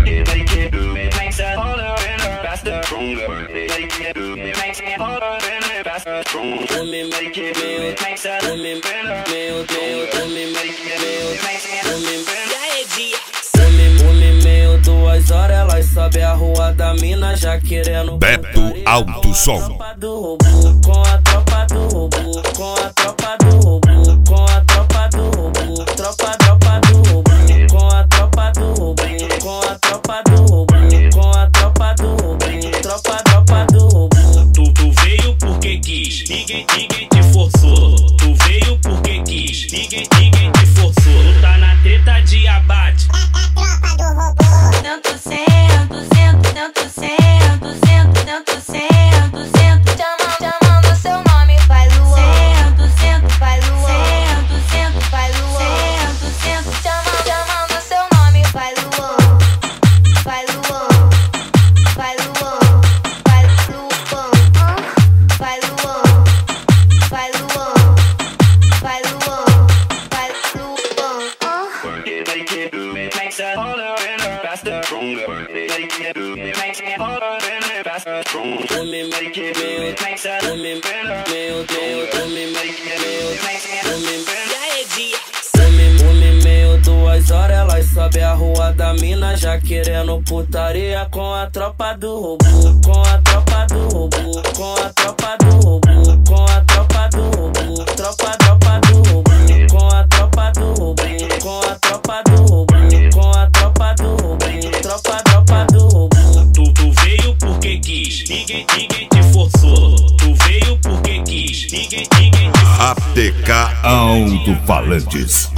Duas horas elas sobe a rua da mina já querendo Beto Alto Som. Com a tropa do roubo, com a tropa do roubo, com a tropa do roubo, tropa do roubo, com a tropa do roubo, com a tropa do roubo, com a tropa do roubo, tropa do roubo. Tu veio porque quis, ninguém te forçou. Tu veio porque quis, ninguém te forçou. Tu tá na treta de abate. Tanto sento, sento, tanto sento, sento, tanto sento, sento. Chamando seu nome, vai Luan. Sento, sento, vai Luan. Sento, sento, vai Luan. Sento, sento, chamando seu nome, vai Luan. Vai Luan, vai Luan, vai Luan, vai Luan, vai Luan, vai Luan, vai Duas horas elas sobe a rua da mina já querendo putaria com a tropa do roubo, com a tropa do roubo, com a tropa do roubo, com a tropa do roubo, tropa do roubo, com a tropa do roubo, com a tropa do roubo, com a tropa do roubo, tropa do roubo. Tu veio porque quis, ninguém te forçou. Tu veio porque quis, ninguém te forçou. ATK Alto Falantes.